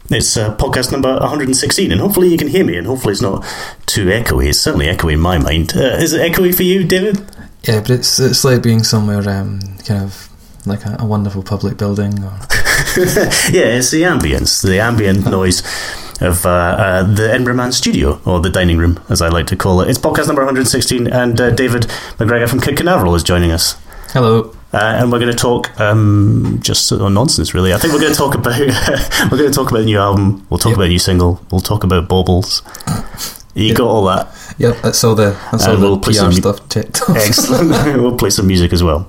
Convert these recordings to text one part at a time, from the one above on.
It's podcast number 116, and hopefully you can hear me, and hopefully it's not too echoey. It's certainly echoey in my mind. Is it echoey for you, David? Yeah, but it's like being somewhere kind of like a wonderful public building. Or... Yeah, it's the ambient noise of the Edinburgh Man studio, or the dining room, as I like to call it. It's podcast number 116, and David McGregor from Kid Canaveral is joining us. Hello. And we're going to talk just nonsense, really. I think we're going to talk about a new album. We'll talk about a new single. We'll talk about baubles. You got all that? Yep, that's all the PR stuff checked. Excellent. We'll play some music as well.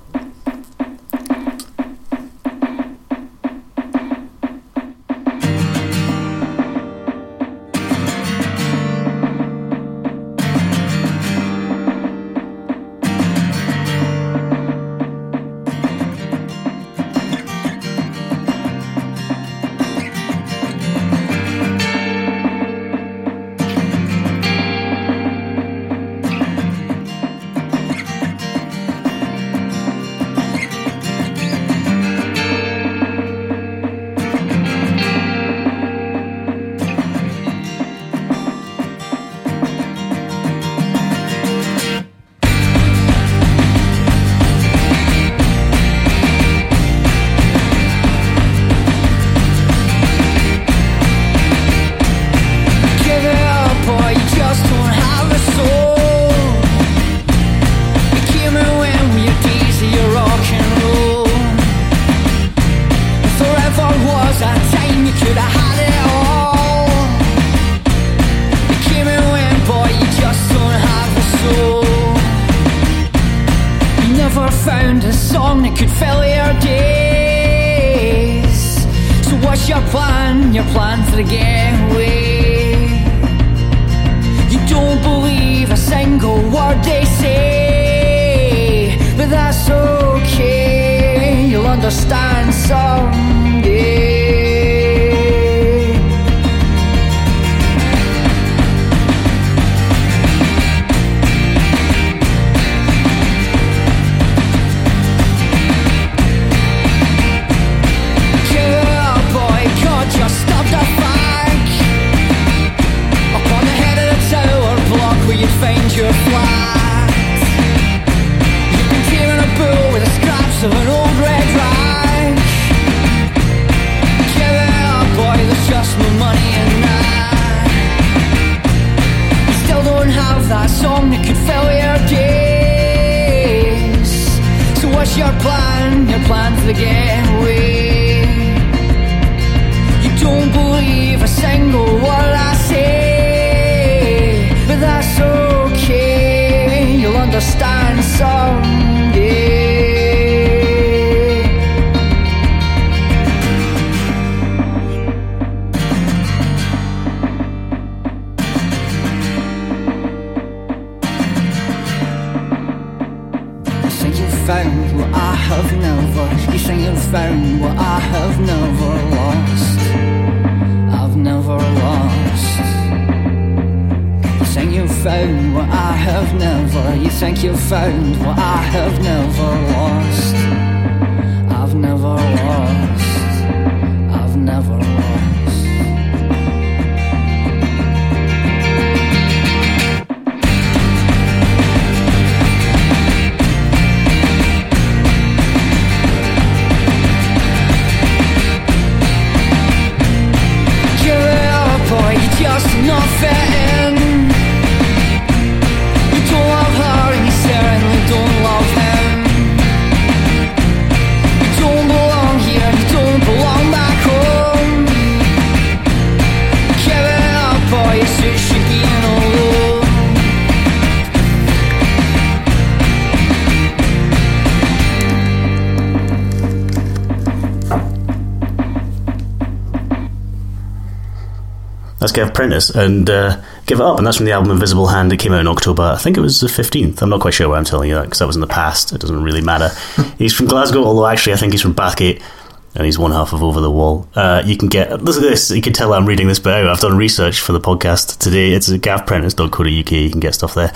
That's Gav Prentice and Give It Up, and that's from the album Invisible Hand. It came out in October, I think it was the 15th. I'm not quite sure why I'm telling you that, because that was in the past. It doesn't really matter. He's from Glasgow, although actually I think he's from Bathgate, and he's one half of Over the Wall. You can get, listen to this, you can tell I'm reading this bit out. I've done research for the podcast today. It's at gavprentice.co.uk. You can get stuff there.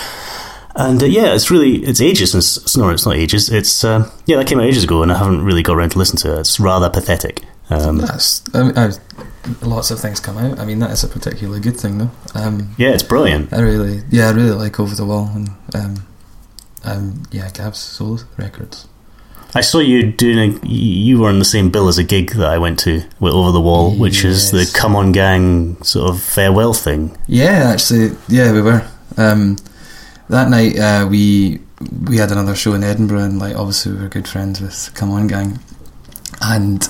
And it's ages since, no, it's not ages. That came out ages ago, and I haven't really got around to listen to it. It's rather pathetic. Lots of things come out. I mean, that is a particularly good thing, though. Yeah, it's brilliant. I really like Over the Wall and Gav's solo records. I saw you you were on the same bill as a gig that I went to with Over the Wall, which is the Come On Gang sort of farewell thing. Yeah, actually, we were. That night we had another show in Edinburgh, and like obviously we were good friends with Come On Gang, and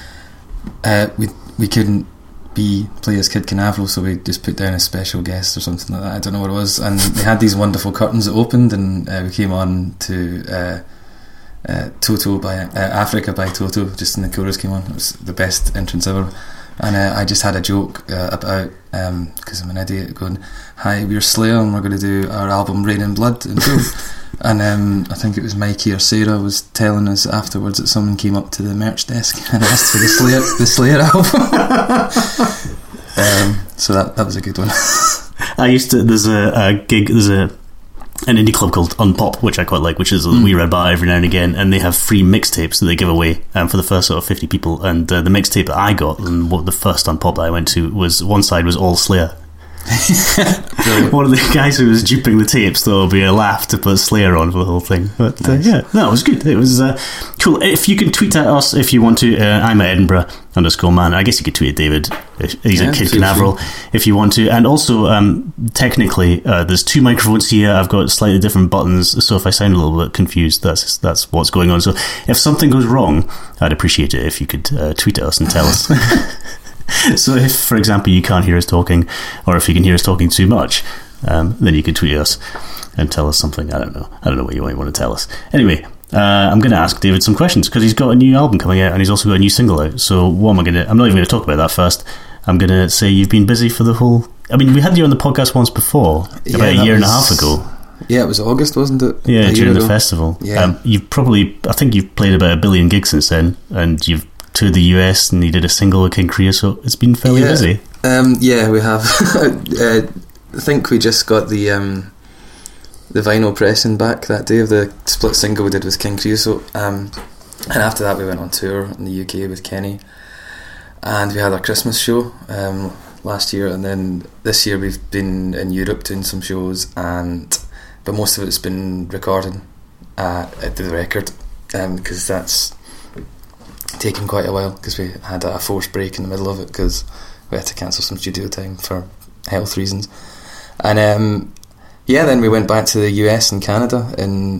we couldn't play as Kid Canaveral, so we just put down a special guest or something like that. I don't know what it was, and they had these wonderful curtains that opened, and we came on to Toto by Africa by Toto, just in the chorus came on. It was the best entrance ever, and I just had a joke about, because I'm an idiot, going, "Hi, we're Slayer and we're going to do our album Rain and Blood in Poole." And I think it was Mikey or Sarah was telling us afterwards that someone came up to the merch desk and asked for the Slayer album. So that was a good one. There's a gig, an indie club called Unpop, which I quite like, which is a wee red bar every now and again, and they have free mixtapes that they give away for the first sort of 50 people. And the mixtape that I got, and the first Unpop that I went to, was one side was all Slayer. One of the guys who was duping the tapes thought it would be a laugh to put Slayer on for the whole thing, but nice. It was good. It was cool. If you can tweet at us if you want to, I'm at Edinburgh_man. I guess you could tweet at David. He's at Kid Canaveral if you want to. And also, technically, there's two microphones here. I've got slightly different buttons, so if I sound a little bit confused, that's what's going on. So if something goes wrong, I'd appreciate it if you could tweet at us and tell us. So if, for example, you can't hear us talking, or if you can hear us talking too much, then you can tweet us and tell us something. I don't know what you might want to tell us. Anyway, I'm going to ask David some questions, because he's got a new album coming out and he's also got a new single out. So what am I going to... I'm not even going to talk about that first. I'm going to say you've been busy for the whole... I mean, we had you on the podcast once before, about a year and a half ago. Yeah, it was August, wasn't it? Yeah, during the festival. Yeah. I think you've played about 1 billion gigs since then, and you've toured the US, and you did a single with King Creosote, so it's been fairly busy. We have. I think we just got the vinyl pressing back that day of the split single we did with King Creosote, and after that we went on tour in the UK with Kenny, and we had our Christmas show last year, and then this year we've been in Europe doing some shows, but most of it's been recording the record, because that's taken quite a while, because we had a forced break in the middle of it because we had to cancel some studio time for health reasons, and then we went back to the US and Canada in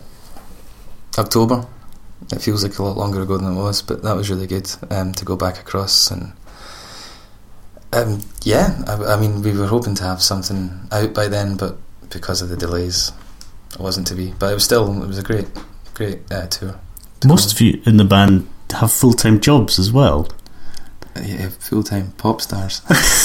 October. It feels like a lot longer ago than it was, but that was really good to go back across, and I mean, we were hoping to have something out by then, but because of the delays it wasn't to be, but it was a great tour. Most of you in the band have full-time jobs as well. Yeah, full-time pop stars.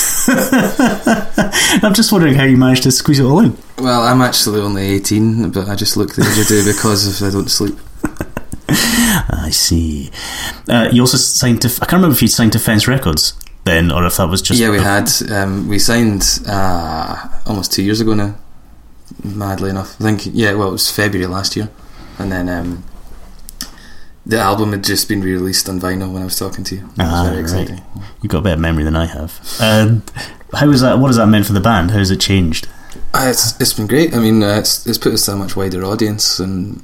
I'm just wondering how you managed to squeeze it all in. Well, I'm actually only 18, but I just look the age I do because if I don't sleep. I see. You also signed to... I can't remember if you'd signed to Fence Records then, or if that was just... Yeah, we had. We signed almost 2 years ago now, madly enough. I think, it was February last year. And then... the album had just been re-released on vinyl when I was talking to you. It was very exciting. Right. You've got a better memory than I have. How is that? What has that meant for the band? How has it changed? It's been great. I mean, it's put us to a much wider audience, and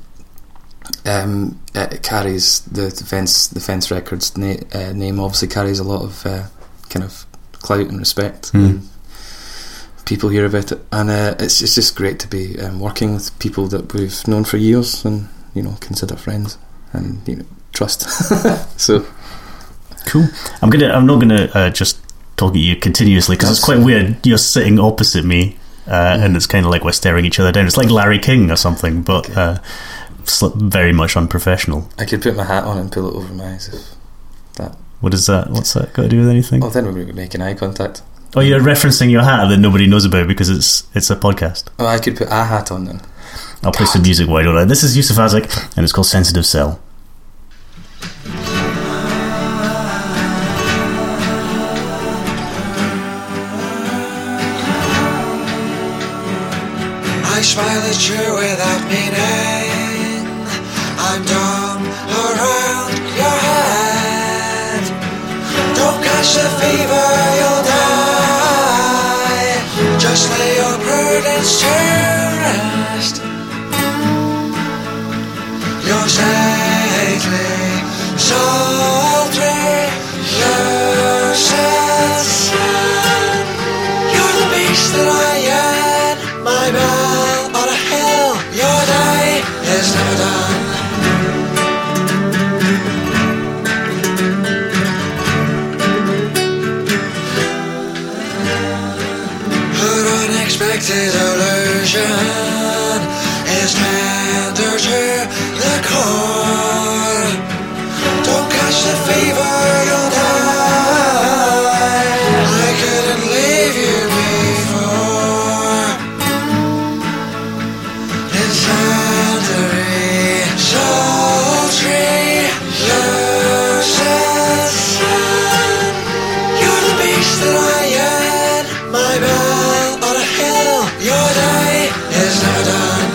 it carries the Fence Records name. Obviously, carries a lot of kind of clout and respect. And people hear about it, and it's just great to be working with people that we've known for years and consider friends. And trust. So cool. I'm not gonna just talk at you continuously, because it's quite weird. You're sitting opposite me, and it's kind of like we're staring each other down. It's like Larry King or something, but very much unprofessional. I could put my hat on and pull it over my eyes. If that. What is that? What's that got to do with anything? Well, then we'll be making eye contact. Oh, you're referencing your hat that nobody knows about because it's a podcast. Oh, I could put a hat on then. I'll play some music, why don't I? This is Yusuf Azak, and it's called Sensitive Cell. I smile at you without meaning. I'm dumb around your head. catch the fever, you'll die. Just lay your burdens to rest. You're saintly, sultry, you're sad. You're the beast that I am, my bell on a hill. Your day is never done. Her unexpected illusion is tender to the core. Don't catch the fever, you'll die. I couldn't leave you before. Insanity, sultry, lucid sun. You're the beast that I am, my bell on a hill. Your day is never done.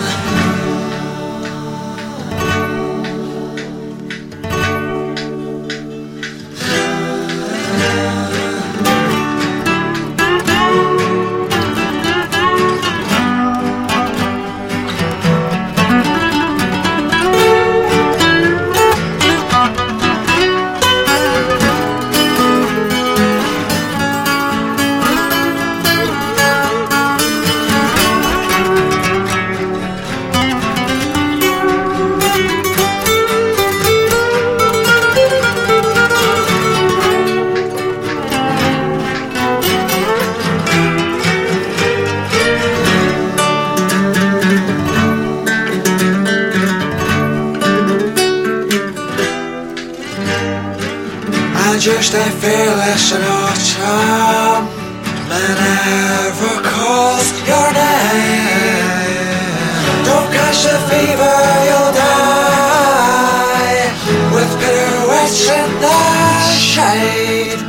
And you stay fearless in autumn, and never calls your name. Don't catch the fever, you'll die. With pirouettes in the shade.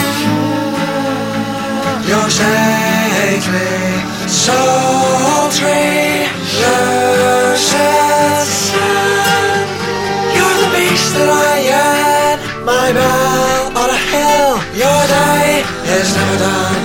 You're saintly, sultry, lucid sun. You're the beast that I am, my bell on a hill. Your day is never done.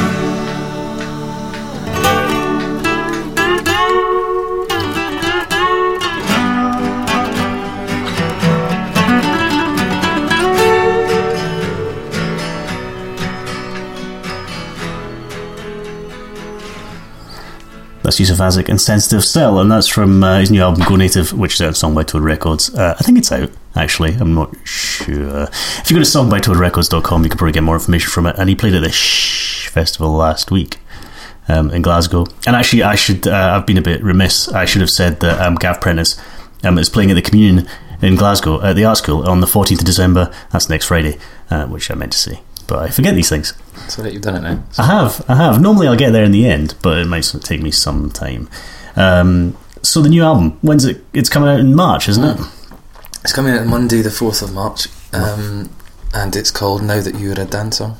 That's Yusuf Azak and Sensitive Cell, and that's from his new album Go Native, which is out on Song by Toad Records. I think it's out, actually. I'm not sure. If you go to songbytoadrecords.com, you can probably get more information from it. And he played at the Shh Festival last week in Glasgow. And actually, I've been a bit remiss. I should have said that Gav Prentice is playing at the Communion in Glasgow at the Art School on the 14th of December. That's next Friday, which I meant to say. But I forget these things. It's alright, you've done it now. I have. Normally I'll get there in the end, but it might take me some time. So the new album, when's it? It's coming out in March, isn't it? It's coming out Monday the 4th of March, and it's called Now That You're a Dancer.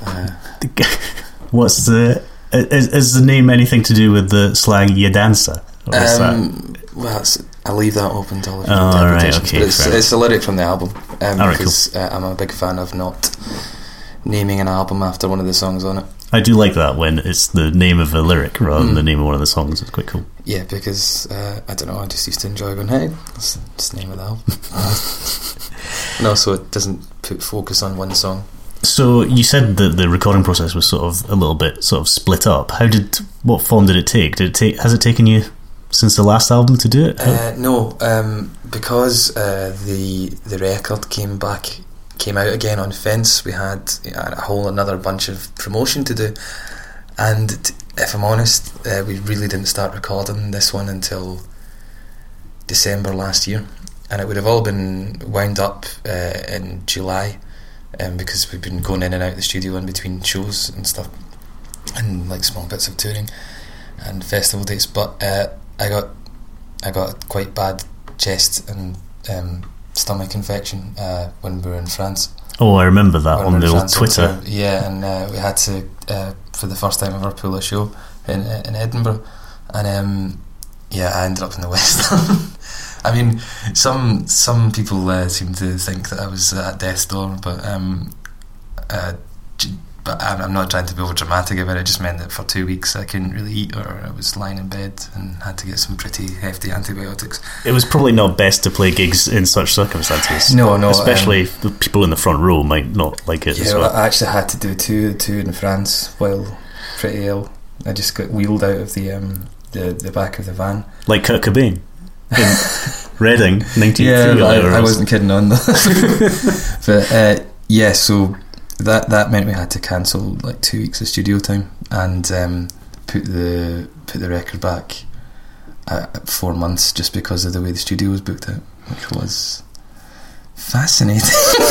What's the... Is the name anything to do with the slang "ya dancer"? Well, I'll leave that open to all of Oh, right, interpretations. okay, But it's a lyric from the album, because cool. I'm a big fan of not naming an album after one of the songs on it. I do like that when it's the name of a lyric rather than the name of one of the songs. It's quite cool. Yeah, because I don't know, I just used to enjoy going, hey, that's the name of the album. And also it doesn't put focus on one song. So you said that the recording process was sort of a little bit sort of split up. What form did it take? Has it taken you since the last album to do it? No, because the record came out again on Fence. We had a whole another bunch of promotion to do, and if I'm honest, we really didn't start recording this one until December last year, and it would have all been wound up in July, because we've been going in and out of the studio in between shows and stuff, and like small bits of touring and festival dates. But I got a quite bad chest and stomach infection when we were in France. Oh, I remember that on the old Twitter. Yeah, and we had to, for the first time ever, pull a show in Edinburgh, and I ended up in the West Ham. I mean, some people seem to think that I was at death's door, but but I'm not trying to be over dramatic about it. It just meant that for 2 weeks I couldn't really eat, or I was lying in bed and had to get some pretty hefty antibiotics. It was probably not best to play gigs in such circumstances. No, especially the people in the front row might not like it. Yeah, as well. I actually had to do two in France while pretty ill. I just got wheeled out of the back of the van, like Kurt Cobain in Reading, 1993. Yeah, I wasn't kidding on that. But yeah, so that meant we had to cancel like 2 weeks of studio time and put the record back 4 months just because of the way the studio was booked out, which was fascinating.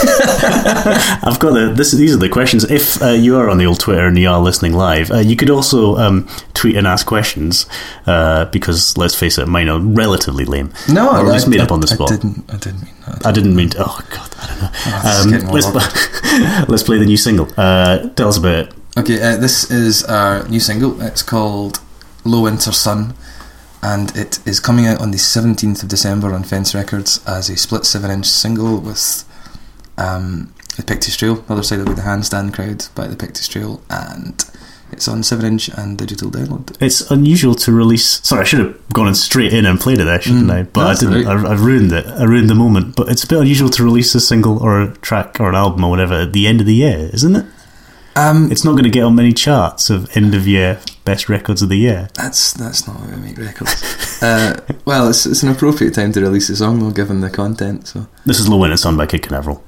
I've got these are the questions. If you are on the old Twitter and you are listening live, you could also tweet and ask questions, because let's face it, mine are relatively lame. No, I just made up on the spot. I didn't mean that. I didn't mean to. Oh God, I don't know. Let's play the new single. Tell us about it. Okay, this is our new single. It's called Low Winter Sun, and it is coming out on the 17th of December on Fence Records as a split 7-inch single with the Pictish Trail. The other side will be the Handstand Crowd by the Pictish Trail, and it's on 7-inch and digital download. It's unusual to release. Sorry, I should have gone straight in and played it there, shouldn't I? But I didn't. Right. I ruined it. I ruined the moment. But it's a bit unusual to release a single or a track or an album or whatever at the end of the year, isn't it? It's not going to get on many charts of end of year best records of the year. That's not how we make records. Well, it's an appropriate time to release a song though, given the content. So this is Low Winter Sun by Kid Canaveral.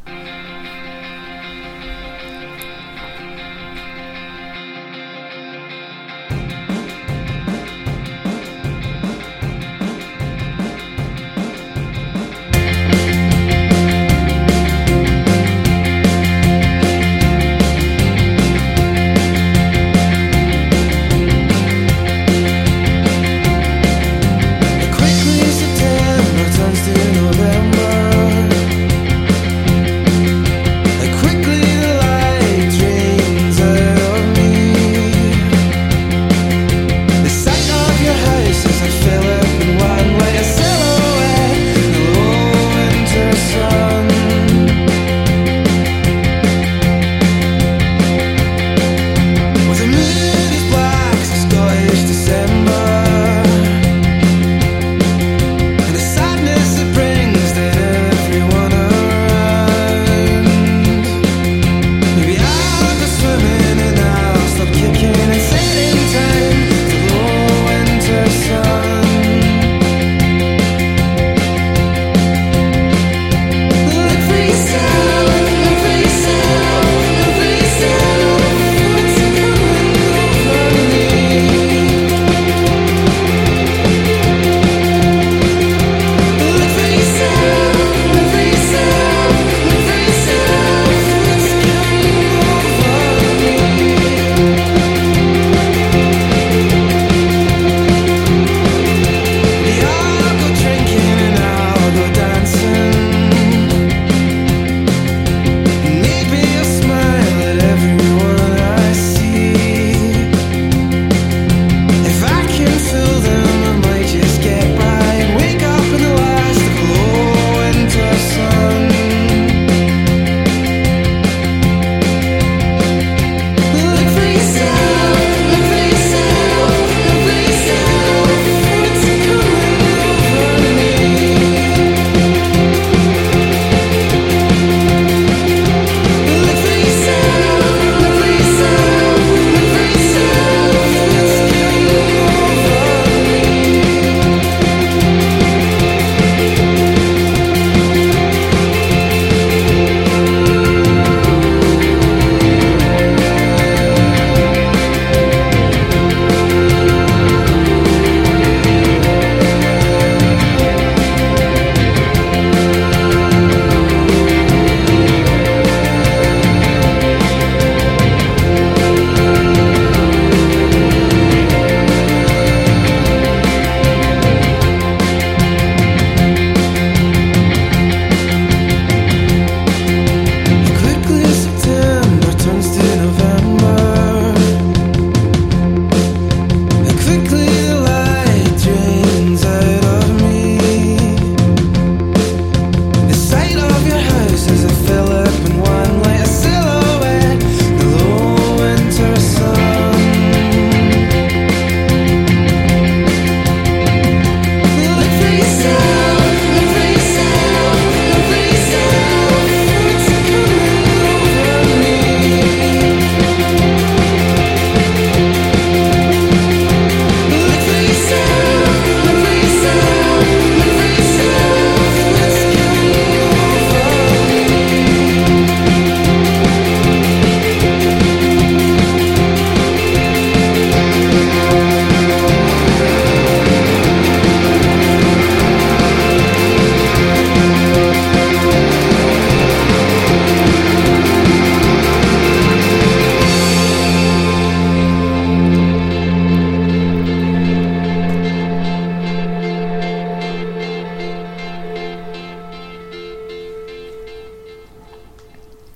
Quickly September turns to November.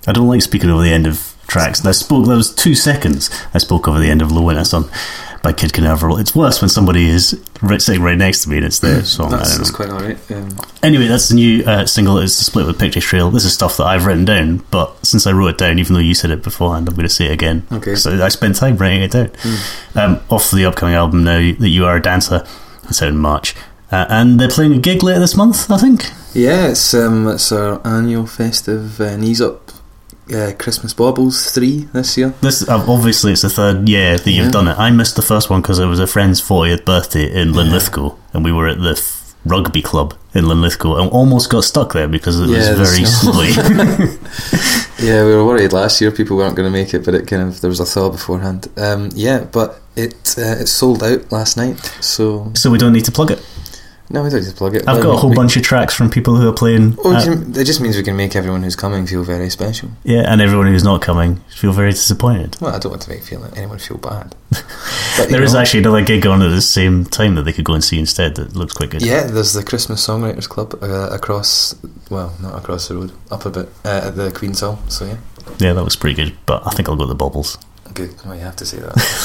I don't like speaking over the end of tracks. And there was 2 seconds I spoke over the end of Low Witness on by Kid Canaveral. It's worse when somebody is sitting right next to me and it's their song. That's quite alright. Anyway, that's the new single. It's split with Picture Trail. This is stuff that I've written down, but since I wrote it down, even though you said it beforehand, I'm going to say it again. Okay. So I spent time writing it down. Off the upcoming album now, that You Are a Dancer. It's out in March. And they're playing a gig later this month, I think. Yeah, it's our annual festive Knees Up Christmas Baubles 3 this year. This obviously it's the third year that you've done it. I missed the first one because it was a friend's 40th birthday in Linlithgow, and we were at the rugby club in Linlithgow and almost got stuck there because it was very snowy. Yeah, we were worried last year people weren't going to make it, but it there was a thaw beforehand. But it sold out last night, so we don't need to plug it. No, we don't need to plug it. I've got a whole bunch of tracks from people who are playing. It just means we can make everyone who's coming feel very special. Yeah, and everyone who's not coming feel very disappointed. Well, I don't want to make anyone feel bad. But, there is actually another gig on at the same time that they could go and see instead that looks quite good. Yeah, there's the Christmas Songwriters Club not across the road, up a bit, at the Queen's Hall, so yeah. Yeah, that was pretty good, but I think I'll go to the Baubles. Good, well, you have to say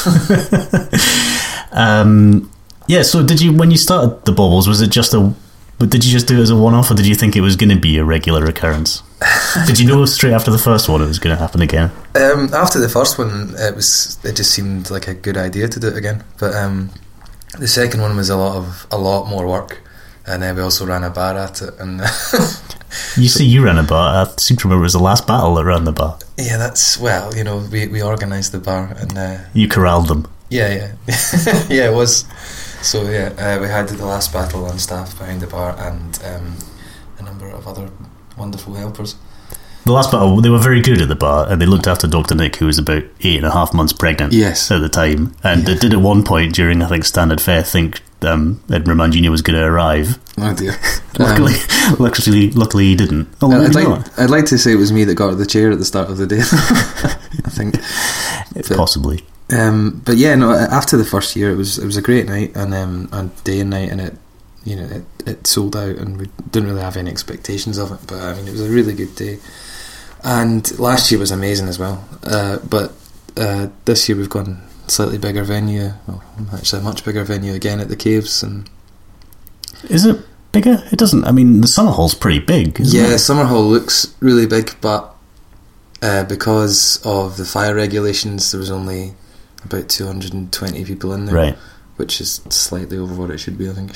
that. Yeah, so when you started the Baubles, did you just do it as a one-off, or did you think it was going to be a regular occurrence? Did you know straight after the first one it was going to happen again? After the first one, it just seemed like a good idea to do it again. But the second one was a lot more work, and then we also ran a bar at it. And you ran a bar. I seem to remember it was the Last Battle that ran the bar. Yeah, we organised the bar, and you corralled them. Yeah, yeah, it was. So yeah, we had the Last Battle on staff behind the bar and a number of other wonderful helpers. The Last Battle, they were very good at the bar, and they looked after Dr. Nick, who was about 8.5 months pregnant at the time, and they did at one point during, I think, Standard Fare think Edinburgh Mangina was going to arrive. Oh dear. Luckily he didn't. I'd like to say it was me that got out of the chair at the start of the day. I think possibly. But yeah, no. After the first year, it was a great night, and day and night, and it sold out, and we didn't really have any expectations of it. But I mean, it was a really good day, and last year was amazing as well. But this year we've gone slightly bigger venue. Well, actually, a much bigger venue again at the Caves. And is it bigger? It doesn't. I mean, the Summer Hall's pretty big. Isn't it? Summer Hall looks really big, but because of the fire regulations, there was only about 220 people in there, right? Which is slightly over what it should be, I think.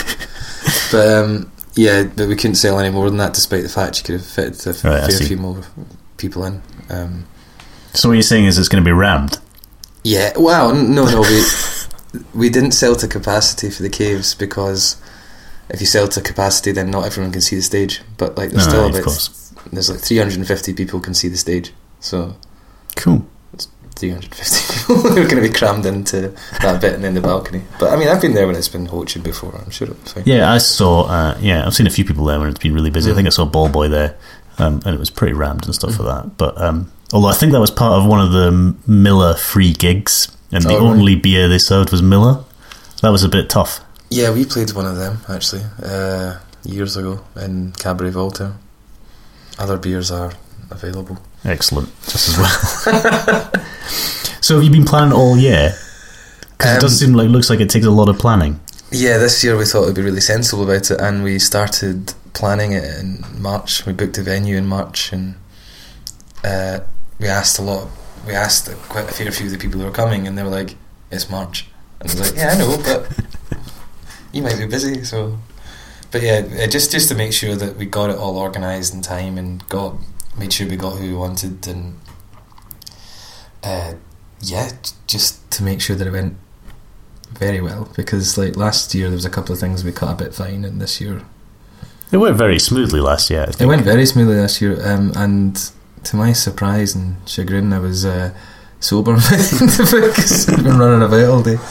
But we couldn't sell any more than that, despite the fact you could have fitted a fair few more people in. So what you're saying is it's going to be rammed? Yeah. Well, no. We didn't sell to capacity for the Caves, because if you sell to capacity, then not everyone can see the stage. But like, there's there's like 350 people can see the stage. So cool. 350 people who are going to be crammed into that bit and in the balcony. But I mean, I've been there when it's been Hochen before. I'm sure it'll be fine. Yeah, I saw. I've seen a few people there when it's been really busy. I think I saw Ball Boy there, and it was pretty rammed and stuff for that. But although I think that was part of one of the Miller free gigs, and the only beer they served was Miller. That was a bit tough. Yeah, we played one of them actually years ago in Cabaret Voltaire. Other beers are available. Excellent, just as well. So have you been planning all year? Because it does seem like, looks like it takes a lot of planning. Yeah, this year we thought it'd be really sensible about it, and we started planning it in March. We booked a venue in March, and we asked quite a fair few of the people who were coming, and they were like, "It's March," and I was like, "Yeah, I know, but you might be busy." So, but yeah, just to make sure that we got it all organised in time and made sure we got who we wanted, and just to make sure that it went very well, because like last year there was a couple of things we cut a bit fine, and this year it went very smoothly last year. I think. It went very smoothly last year, and to my surprise and chagrin, I was sober because I've been running about all day.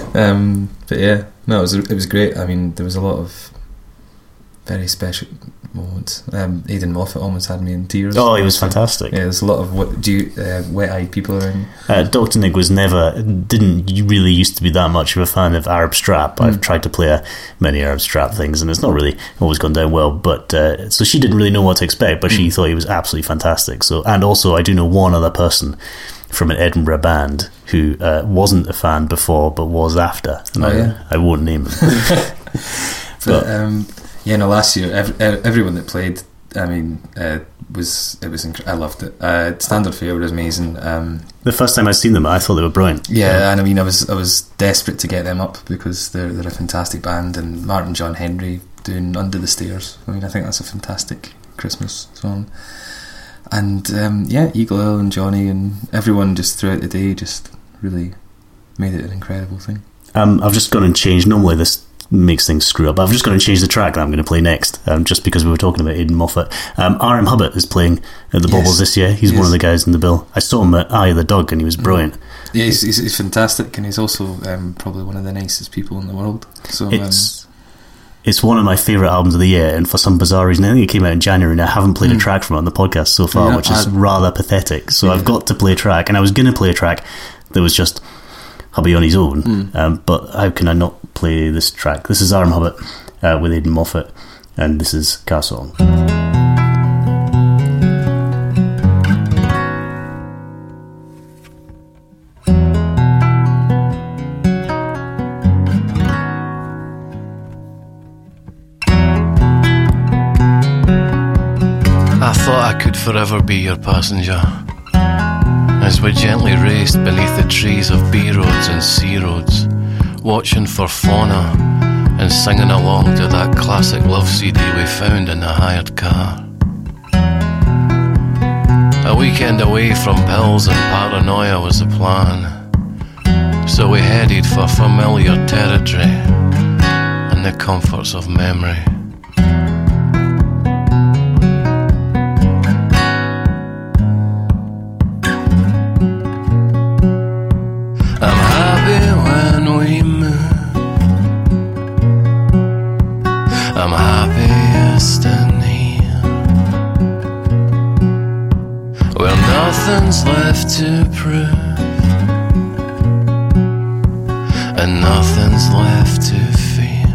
But yeah, no, it was great. I mean, there was a lot of very special moments. Aidan Moffat almost had me in tears. Oh, he was fantastic. Yeah, there's a lot of wet-eyed people around. Dr. Nick didn't really used to be that much of a fan of Arab Strap. I've tried to play many Arab Strap things, and it's not really always gone down well. But so she didn't really know what to expect, but she thought he was absolutely fantastic. So, and also I do know one other person from an Edinburgh band who wasn't a fan before but was after, and I won't name him. Last year everyone that played, I mean, I loved it. Standard Fare was amazing. The first time I'd seen them, I thought they were brilliant. Yeah, and I mean, I was desperate to get them up because they're a fantastic band, and Martin John Henry doing Under the Stairs. I mean, I think that's a fantastic Christmas song. And Eagle Owl and Johnny and everyone just throughout the day just really made it an incredible thing. I've just gone and changed. Normally this makes things screw up. I've just gone and changed the track that I'm going to play next, just because we were talking about Aidan Moffat. R.M. Hubbard is playing at the Baubles this year. He's one of the guys in the bill. I saw him at Eye of the Dog and he was brilliant. Yeah, he's fantastic, and he's also probably one of the nicest people in the world. So it's one of my favourite albums of the year, and for some bizarre reason, I think it came out in January, and I haven't played a track from it on the podcast so far, which is rather pathetic. So I've got to play a track, and I was going to play a track that was just Hubby on his own, but how can I not play this track? This is R.M. Hubbard with Aidan Moffat, and this is Car Song. I thought I could forever be your passenger, as we gently raced beneath the trees of B roads and C roads, watching for fauna and singing along to that classic love CD we found in the hired car. A weekend away from pills and paranoia was the plan, so we headed for familiar territory and the comforts of memory. I'm happiest in here, where nothing's left to prove and nothing's left to fear.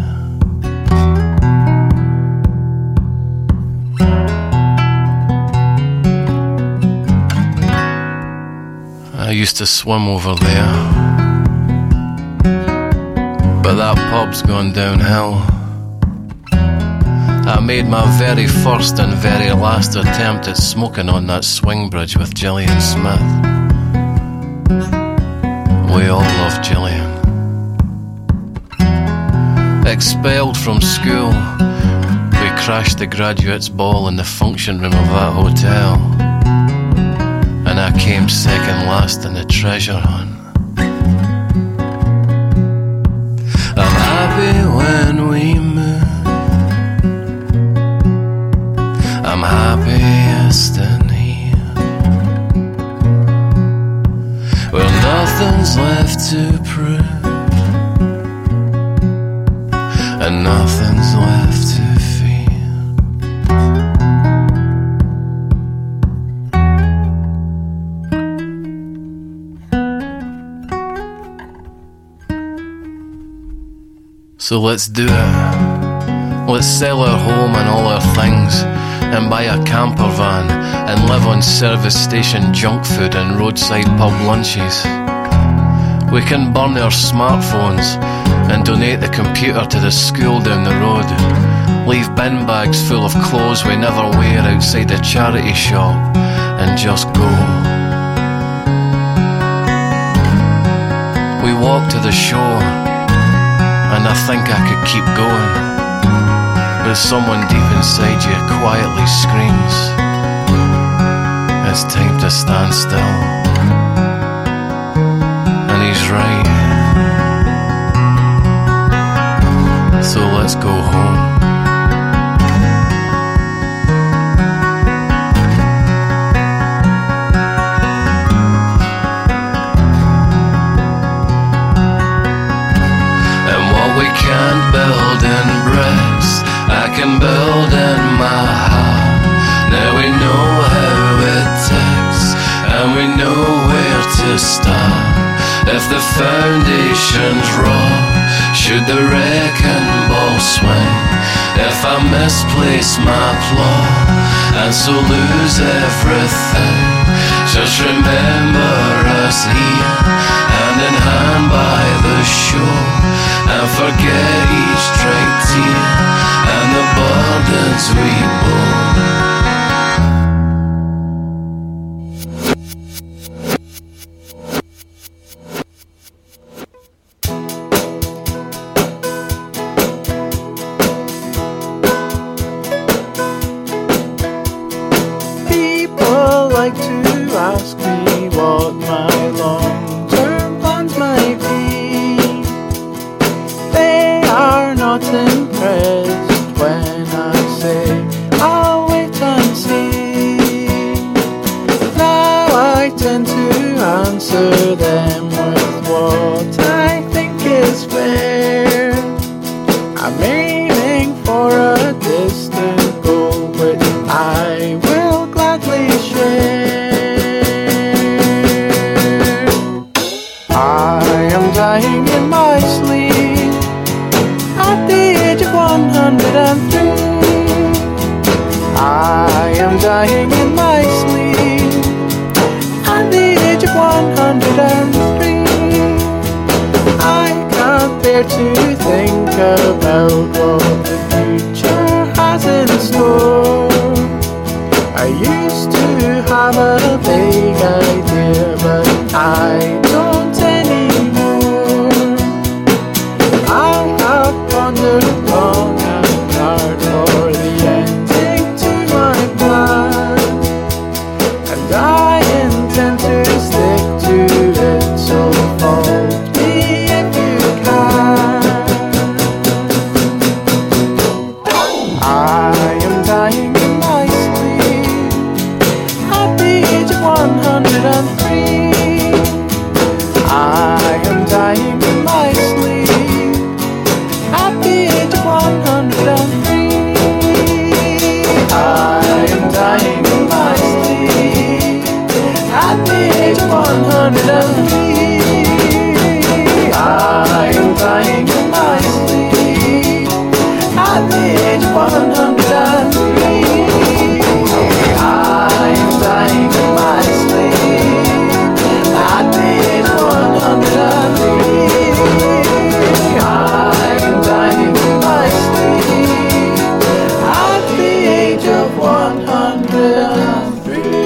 I used to swim over there, but that pub's gone downhill. I made my very first and very last attempt at smoking on that swing bridge with Gillian Smith. We all love Gillian. Expelled from school, we crashed the graduates' ball in the function room of that hotel, and I came second last in the treasure hunt. I'm happy when we move, I'm happiest in here, where nothing's left to prove and nothing's left to fear. So let's do it. Let's sell our home and all our things, and buy a camper van and live on service station junk food and roadside pub lunches. We can burn our smartphones and donate the computer to the school down the road. Leave bin bags full of clothes we never wear outside the charity shop and just go. We walk to the shore and I think I could keep going, but someone deep inside you quietly screams, it's time to stand still. And he's right. So let's go home. And what we can't build in bricks, I can build in my If the foundation's raw, should the wrecking ball swing? If I misplace my plot and so lose everything, just remember us here, hand in hand by the shore, and forget each dry tear and the burdens we bore. Ask me what my long-term plans might be. They are not impressed when I say I'll wait and see. Now I tend to answer them with what I think is fair. I'm aiming for a distant goal which I will gladly share. Dying in my sleep at the age of 103. I am dying in my sleep at the age of 103. I can't bear to think about what the future has in store. I used to have a vague idea, but I don't long and hard for the ending to my plan, and I intend to stick to it, so fold me if you can. I am dying in my sleep at the age of 103. I am dying in my sleep at the age of 103. I am dying in my sleep at the age of 103. I am dying in my sleep at the age of 103. I am dying in my sleep at the age of 103. I am dying in my sleep at the age of 103.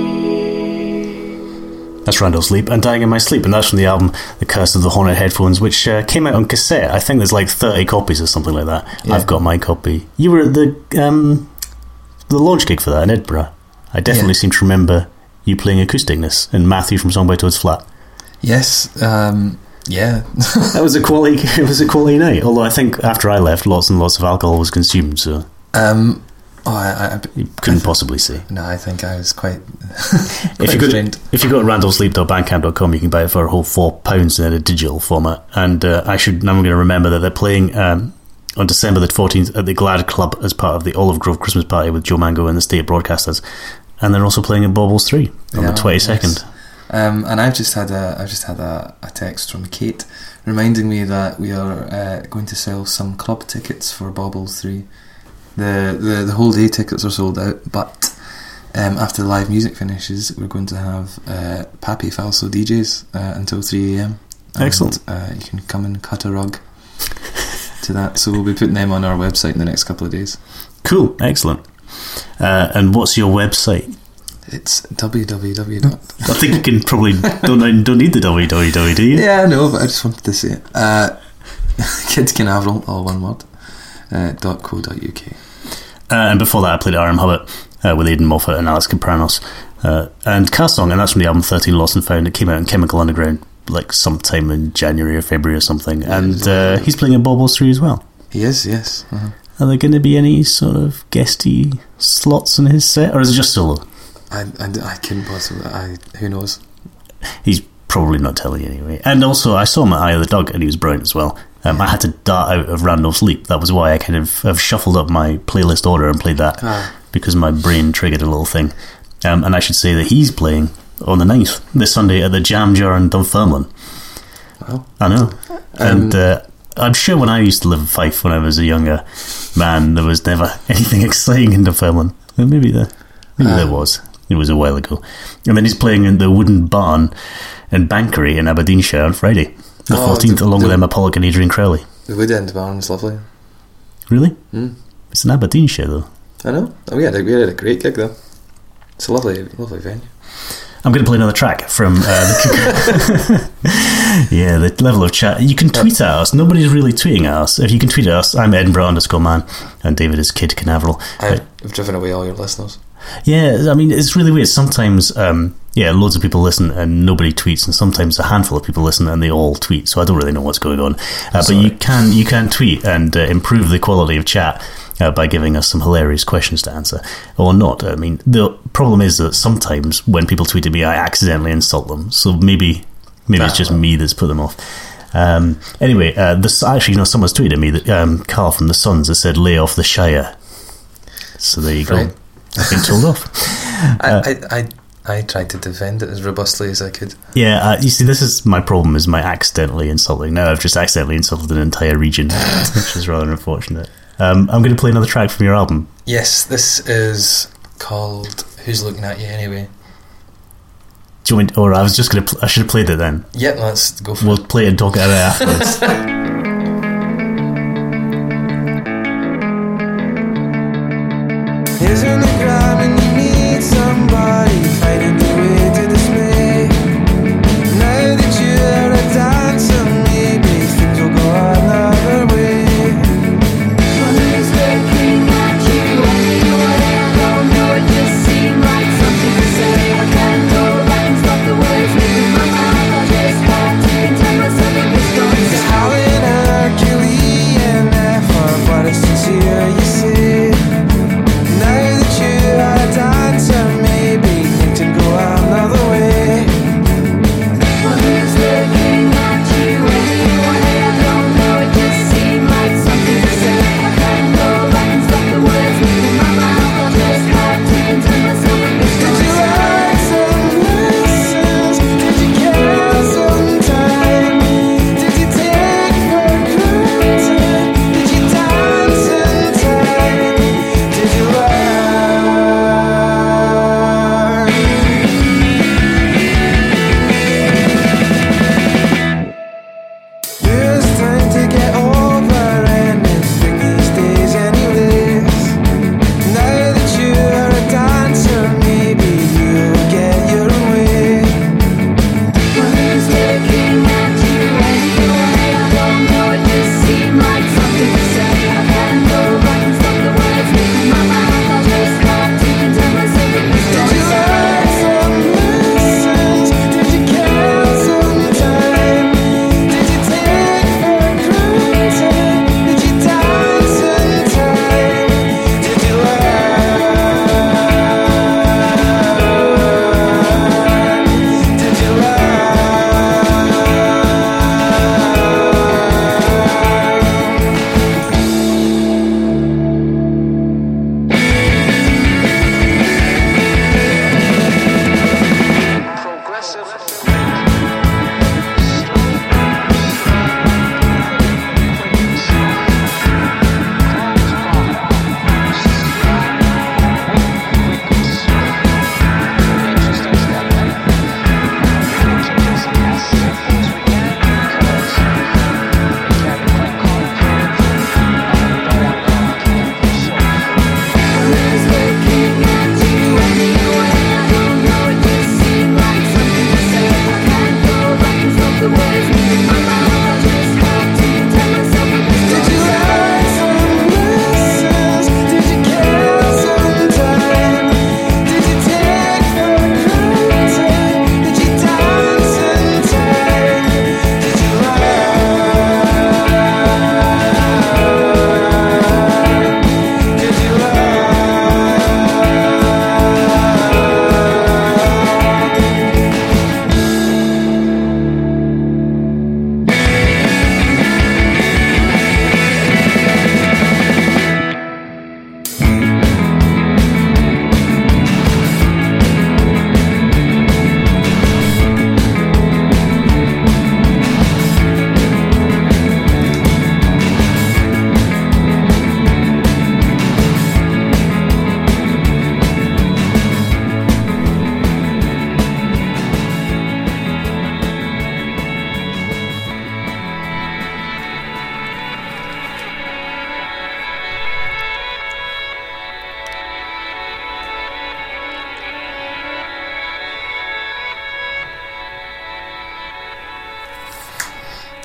That's Randall Sleep and Dying in My Sleep, and that's from the album The Curse of the Haunted Headphones, which came out on cassette. I think there's like 30 copies or something like that. Yeah. I've got my copy. You were at the launch gig for that in Edinburgh. I definitely seem to remember you playing Acousticness and Matthew from Song by Toad's Flat. Yes, yeah. It was a quality night, although I think after I left lots and lots of alcohol was consumed, so you couldn't possibly see. No, I think I was quite if you go to randallsleep.bandcamp.com, you can buy it for a whole £4 in a digital format. And I'm going to remember that they're playing on December the 14th at the Glad Club as part of the Olive Grove Christmas party with Joe Mango and the State Broadcasters, and they're also playing at Baubles 3 on the 22nd. Yes. And I've just had a text from Kate reminding me that we are going to sell some club tickets for Baubles 3. The whole day tickets are sold out, but after the live music finishes, we're going to have Pappy Falso DJs until 3 a.m. Excellent. You can come and cut a rug to that. So we'll be putting them on our website in the next couple of days. Cool, excellent. And what's your website? It's www. I think you can probably don't need the www, do you? Yeah, I know, but I just wanted to say it. Kids Canaveral, all one word. .co.uk. And before that I played RM Hubbard with Aidan Moffat and Alex Capranos, and Cast Song, and that's from the album 13 Lost and Found. It came out in Chemical Underground like sometime in January or February or something, and he's playing at Baubles 3 as well. He is, yes. Are there going to be any sort of guesty slots in his set, or is it just solo? I couldn't possibly. Who knows? He's probably not telling you anyway. And also I saw him at Eye of the Dog and he was brilliant as well. I had to dart out of Randall Sleep. That was why I kind of have shuffled up my playlist order and played that, because my brain triggered a little thing. And I should say that he's playing on the 9th, this Sunday, at the Jam Jar in Dunfermline. Wow. I know. And I'm sure when I used to live in Fife when I was a younger man, there was never anything exciting in Dunfermline. Well, maybe there was. It was a while ago. And then he's playing in the Wooden Barn in Bankery in Aberdeenshire on Friday, the 14th, along with Emma Pollock and Adrian Crowley. The Wood End Barn's lovely. Really? It's in Aberdeenshire, though. I know. We had a great gig, though. It's a lovely venue. I'm going to play another track from the level of chat. You can tweet at us. Nobody's really tweeting at us. If you can tweet at us, I'm Edinburgh_man, and David is Kid Canaveral. I've driven away all your listeners. Yeah, I mean, it's really weird. Sometimes, loads of people listen and nobody tweets, and sometimes a handful of people listen and they all tweet. So I don't really know what's going on. But you can tweet and improve the quality of chat by giving us some hilarious questions to answer, or not. I mean, the problem is that sometimes when people tweet at me, I accidentally insult them. So maybe it's just me that's put them off. Anyway, someone's tweeted at me that Carl from the Suns has said, "Lay off the Shire." So there you go. I've been told off. I tried to defend it as robustly as I could. Yeah, you see, this is my problem, is my accidentally insulting. Now I've just accidentally insulted an entire region, which is rather unfortunate. I'm going to play another track from your album. Yes, this is called Who's Looking At You Anyway? Do you want me to, or I was just going to... I should have played it then. Yep, let's go for it. We'll play it and talk about it afterwards. Isn't it crime and you need somebody fighting your way to dismay? Now that you're out of dance and maybe things will go another way. Who's looking at you anyway? I don't know, it just seemed like something to say. I can't go back and stop the words leaving my mouth. I just have to contain myself in this noise. It's Howlin' Hercules and F, but it's sincere, you see. Now that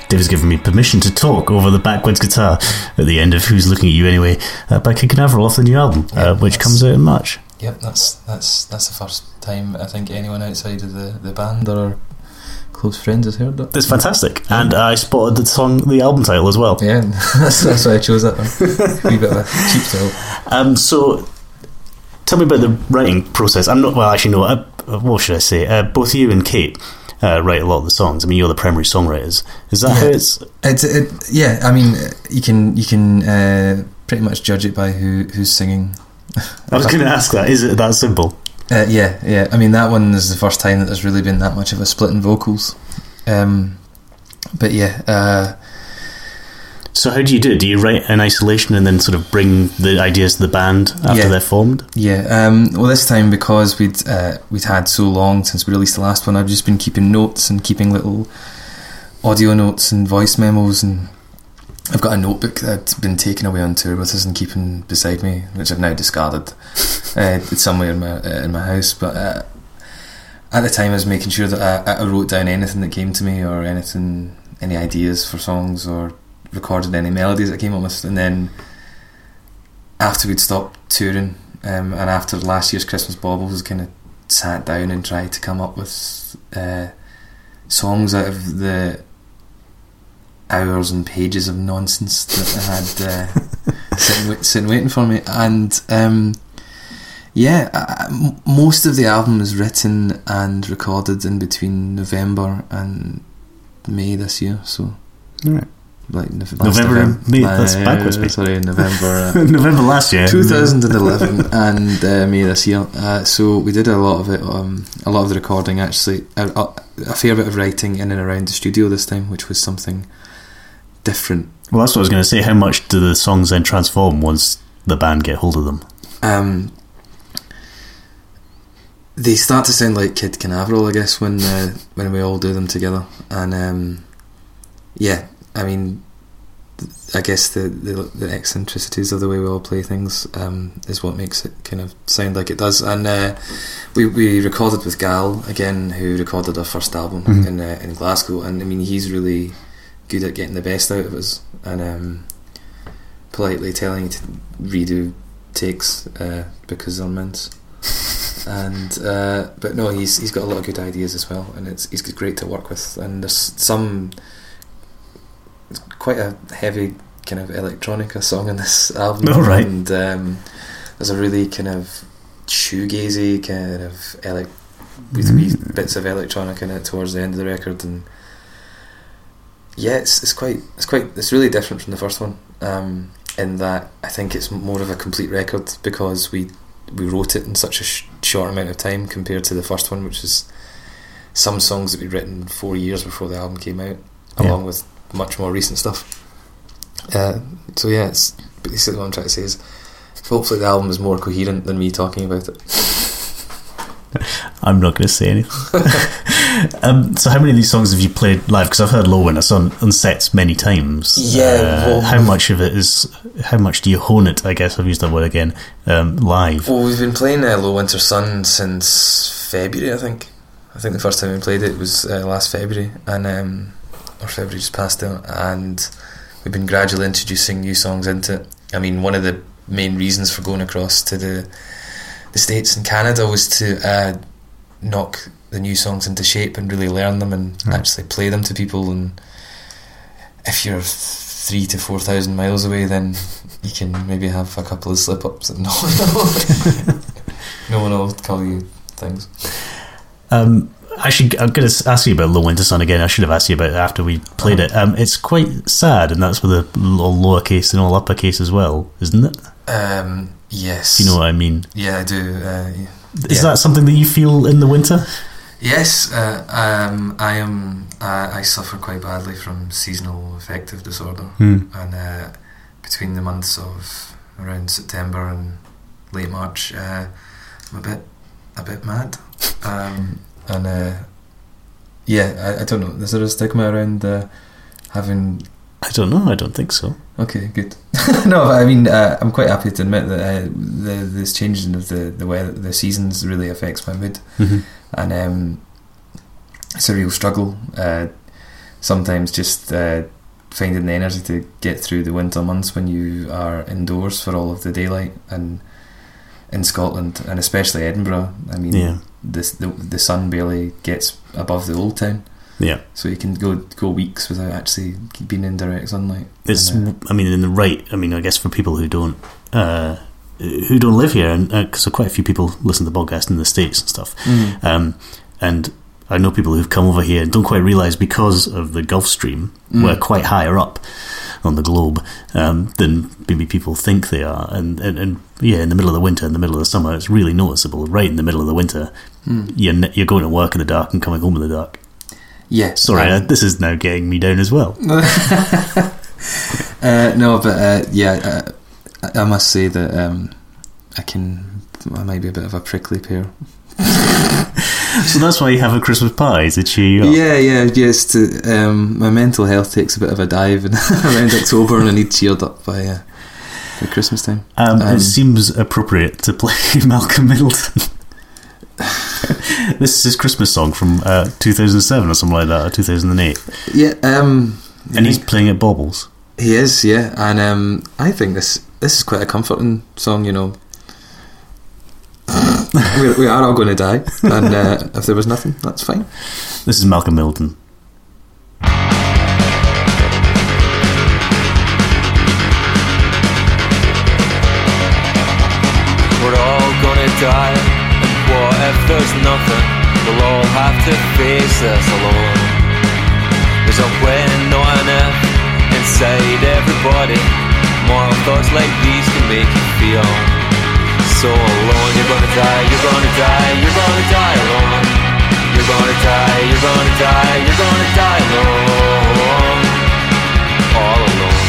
David's given me permission to talk over the backwards guitar at the end of Who's Looking at You Anyway by Kid Canaveral off the new album, which comes out in March. Yep, that's the first time I think anyone outside of the band or our close friends has heard it. It's fantastic, and I spotted the album title as well. Yeah, that's why I chose that one. A wee bit of a cheap title. So, tell me about the writing process. What should I say? Both you and Kate write a lot of the songs. I mean, you're the primary songwriters. Is that how it's? Yeah, I mean, you can pretty much judge it by who's singing. I was going to ask that. Is it that simple? Yeah. I mean, that one is the first time that there's really been that much of a split in vocals. But yeah. So how do you do it? Do you write in isolation and then sort of bring the ideas to the band after they're formed? Yeah. Well, this time, because we'd had so long since we released the last one, I've just been keeping notes and keeping little audio notes and voice memos, and I've got a notebook that's been taken away on tour with us and keeping beside me, which I've now discarded. It's somewhere in my house, but at the time I was making sure that I wrote down anything that came to me, or any ideas for songs, or recorded any melodies that I came up with. And then after we'd stopped touring, and after last year's Christmas Baubles, kind of sat down and tried to come up with songs out of the hours and pages of nonsense that I had sitting waiting for me. And most of the album is written and recorded in between November and May this year. So right. Like November. That's backwards. Sorry, November. November last year, 2011, and May this year. So we did a lot of it. A lot of the recording, actually, a fair bit of writing in and around the studio this time, which was something different. Well, that's what I was going to say. How much do the songs then transform once the band get hold of them? They start to sound like Kid Canaveral, I guess, when we all do them together. And I mean, I guess the eccentricities of the way we all play things is what makes it kind of sound like it does. And we recorded with Gal again, who recorded our first album in Glasgow. And I mean, he's really good at getting the best out of us, and politely telling you to redo takes because they're mints. And but no, he's got a lot of good ideas as well, and he's great to work with. And there's it's quite a heavy kind of electronica song in this album. Oh, right. And there's a really kind of shoegazy kind of with wee bits of electronic in it towards the end of the record. And yeah, it's really different from the first one, in that I think it's more of a complete record because we wrote it in such a short amount of time compared to the first one, which is some songs that we'd written 4 years before the album came out, along with much more recent stuff. So yeah, it's basically what I'm trying to say is hopefully the album is more coherent than me talking about it. I'm not going to say anything. So how many of these songs have you played live? Because I've heard Low Winter on sets many times. How much do you hone it? I guess I've used that word again. Live. Well, we've been playing Low Winter Sun since February, I think the first time we played it was last February, and or February just passed out, and we've been gradually introducing new songs into it. I mean, one of the main reasons for going across to the States and Canada was to knock the new songs into shape and really learn them and actually play them to people. And if you're 3,000 to 4,000 miles away, then you can maybe have a couple of slip-ups and no one will call you things. I'm going to ask you about Low Winter Sun again. I should have asked you about it after we played it. It's quite sad, and that's with a all lowercase and all uppercase as well, isn't it? Yes. Do you know what I mean? Yeah, I do. Is that something that you feel in the winter? Yes, I suffer quite badly from seasonal affective disorder, and between the months of around September and late March, I'm a bit mad. And I don't know. Is there a stigma around having? I don't know. I don't think so. Okay, good. No, I mean, I'm quite happy to admit that this changing of the weather, the seasons, really affects my mood, and it's a real struggle. sometimes just finding the energy to get through the winter months when you are indoors for all of the daylight, and in Scotland and especially Edinburgh, I mean, the sun barely gets above the Old Town. Yeah. So you can go weeks without actually being in direct sunlight. It's, I mean, I guess for people who don't live here, and because quite a few people listen to the podcast in the States and stuff, and I know people who've come over here and don't quite realise, because of the Gulf Stream, we're quite higher up on the globe than maybe people think they are, and in the middle of the winter, in the middle of the summer, it's really noticeable. Right in the middle of the winter, you're going to work in the dark and coming home in the dark. Yeah. Sorry, this is now getting me down as well. No, but I must say that I might be a bit of a prickly pear. So that's why you have a Christmas pie, to cheer you up. Yes. My mental health takes a bit of a dive around October, and I need cheered up by Christmas time. It seems appropriate to play Malcolm Middleton. This is his Christmas song from 2007 or something like that, or 2008. Yeah, and he's playing at Baubles. He is, yeah, and I think this is quite a comforting song. You know, we are all going to die, and if there was nothing, that's fine. This is Malcolm Middleton. We're all gonna die. What if there's nothing? We'll all have to face this alone. There's a when, not an if, inside everybody. Moral thoughts like these can make you feel so alone. You're gonna die, you're gonna die, you're gonna die alone. You're gonna die, you're gonna die, you're gonna die alone. All alone.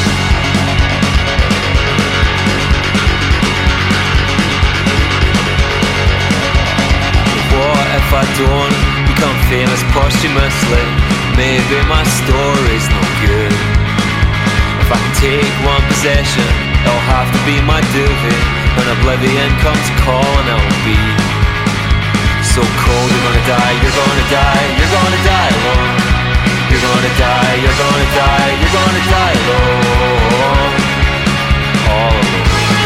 What if I don't become famous posthumously? Maybe my story's no good. If I can take one possession, it'll have to be my duvet. When oblivion comes calling, I'll be so cold. You're gonna die, you're gonna die, you're gonna die alone. You're gonna die, you're gonna die, you're gonna die alone. All alone.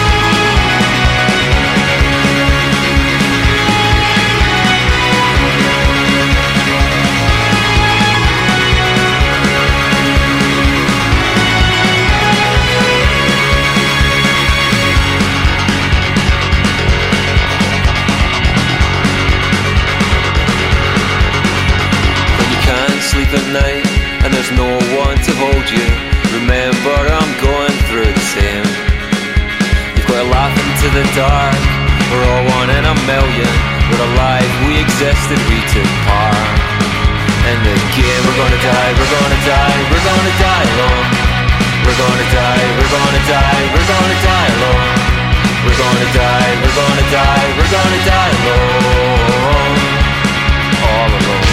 Sleep at night and there's no one to hold you. Remember, I'm going through the same. You've got to laugh into the dark. We're all one in a million. We're alive, we existed, we took part in the game. We're gonna die, we're gonna die, we're gonna die alone. We're gonna die, we're gonna die, we're gonna die alone. We're gonna die, we're gonna die, we're gonna die alone. All alone.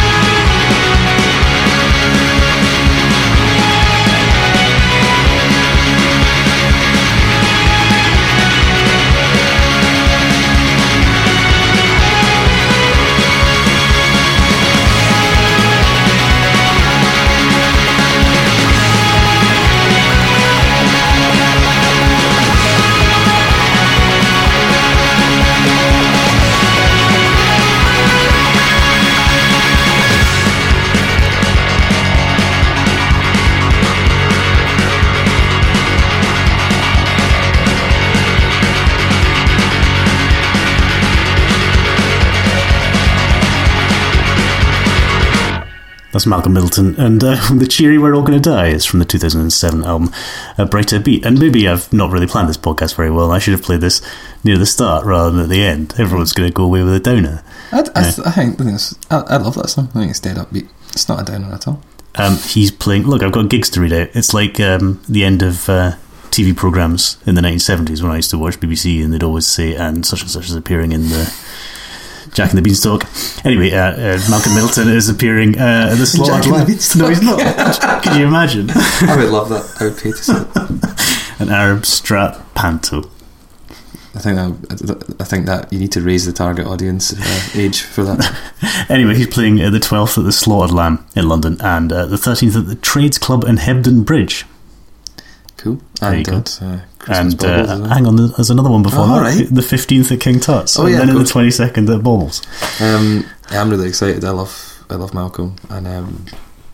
That's Malcolm Middleton, and the cheery We're All Gonna Die is from the 2007 album A Brighter Beat. And maybe I've not really planned this podcast very well. I should have played this near the start rather than at the end. Everyone's going to go away with a downer. I love that song. I think it's dead upbeat. It's not a downer at all. He's playing... Look, I've got gigs to read out. It's like the end of TV programmes in the 1970s when I used to watch BBC, and they'd always say, and such is appearing in the Jack and the Beanstalk. Anyway, Malcolm Middleton is appearing at the Slaughtered Lamb. No, he's not. Can you imagine? I would love that. I would pay to see it. An Arab strap panto. I think that you need to raise the target audience age for that. Anyway, he's playing the 12th at the Slaughtered Lamb in London and the 13th at the Trades Club in Hebden Bridge. Cool. There you go. Christmas Baubles as well. Hang on, there's another one before that. Right. The 15th at King Tut's. Oh, and yeah, then cool. the 22nd at Baubles. Yeah, I'm really excited. I love Malcolm, and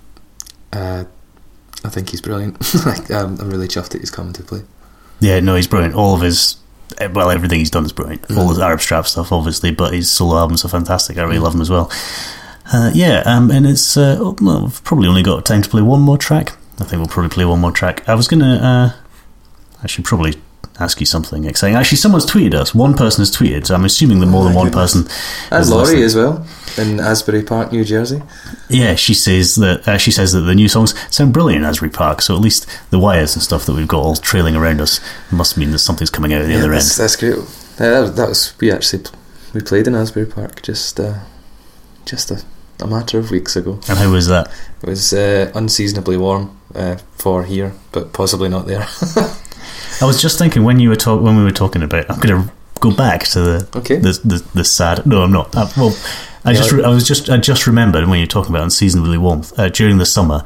I think he's brilliant. I'm really chuffed that he's coming to play. Yeah, no, he's brilliant. All of his, well, everything he's done is brilliant. All his Arab Strap stuff, obviously, but his solo albums are fantastic. I really love them as well. And it's we've probably only got time to play one more track. I think we'll probably play one more track. I was going to actually probably ask you something exciting. Actually, someone's tweeted us. One person has tweeted, so I'm assuming that more than one person. And is Laurie listening. as well, in Asbury Park, New Jersey. Yeah, she says that the new songs sound brilliant in Asbury Park. So at least the wires and stuff that we've got all trailing around us must mean that something's coming out of the other end. That's great. That was we played in Asbury Park just a matter of weeks ago. And how was that? It was unseasonably warm for here, but possibly not there. I was just thinking when we were talking about. I'm going to go back to the sad. No, I'm not. I just remembered when you were talking about unseasonably warm during the summer.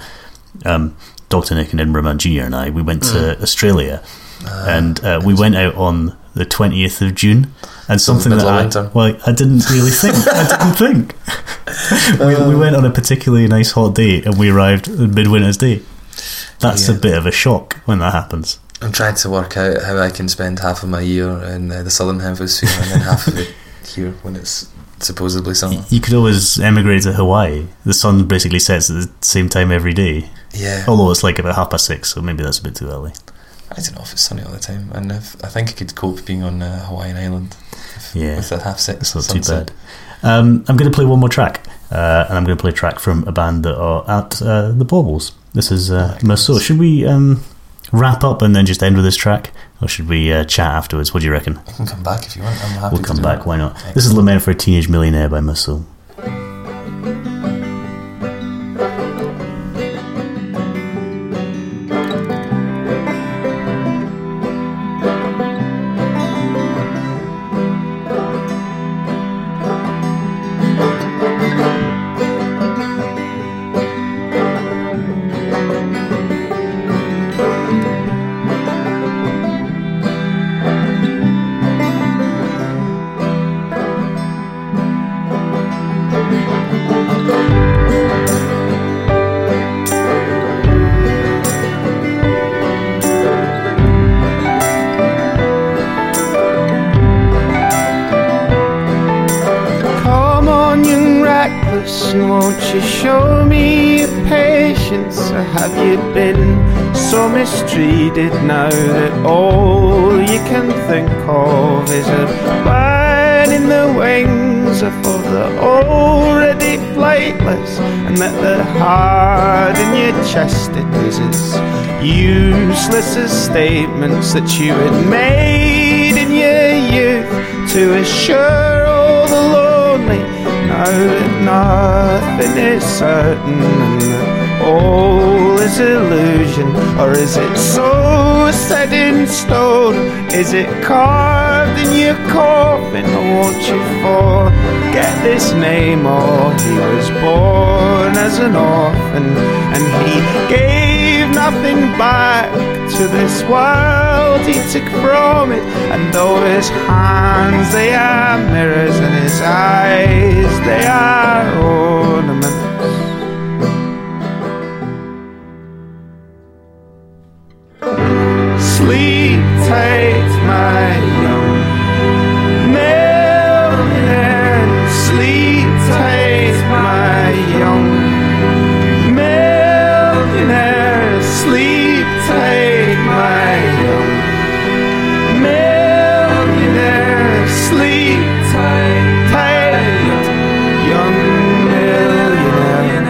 Dr. Nick and Edinburgh Man Jr. and I, we went to Australia, and we went out on the 20th of June, and something that I didn't really think. I didn't think. We went on a particularly nice hot day, and we arrived on Midwinter's Day. That's a bit of a shock when that happens. I'm trying to work out how I can spend half of my year in the Southern Hemisphere and then half of it here when it's supposedly summer. You could always emigrate to Hawaii. The sun basically sets at the same time every day. Yeah. Although it's like about 6:30, so maybe that's a bit too early. I don't know if it's sunny all the time, and I think I could cope being on a Hawaiian island with a 6:30. It's not too bad. I'm going to play one more track, and I'm going to play a track from a band that are at the Baubles. This is Merceau. Should we wrap up and then just end with this track, or should we chat afterwards? What do you reckon? I can come back if you want. I'm happy. We'll come back. Why not? This is Lament for a Teenage Millionaire by Merceau. Won't you show me your patience, or have you been so mistreated now that all you can think of is a bird in the wings of the already flightless, and that the heart in your chest it is as useless as statements that you had made in your youth to assure all the lonely now that nothing is certain and that all is illusion. Or is it so set in stone? Is it carved in your coffin? Or won't you forget this name? Or he was born as an orphan and he gave nothing back to this world he took from it. And though his hands they are mirrors and his eyes they are ornaments, sleep tight, my young millionaire. Sleep tight, my young millionaire. Sleep tight, my young millionaire. Sleep tight, young millionaire.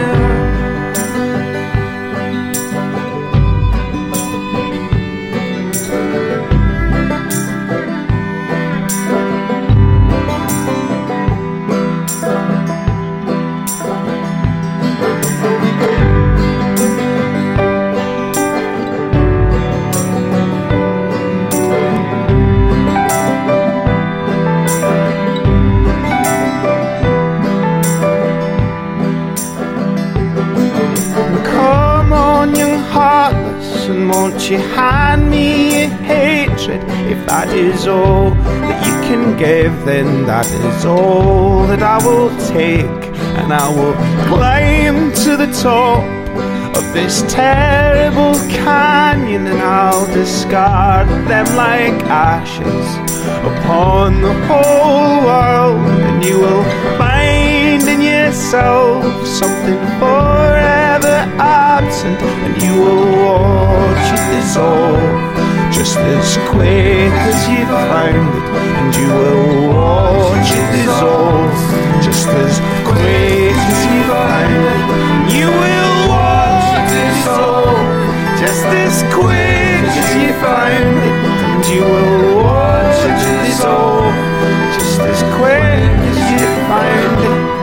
and won't you hand me your hatred? If that is all that you can give, then that is all that I will take, and I will climb to the top of this terrible canyon, and I'll discard them like ashes upon the whole world, and you will find in yourself something forever absent, and you will watch it dissolve just as quick as you found it, and you will watch it dissolve just as quick as you found it. You will watch it dissolve just as quick as you found it, and you will watch it dissolve just as quick as you found it.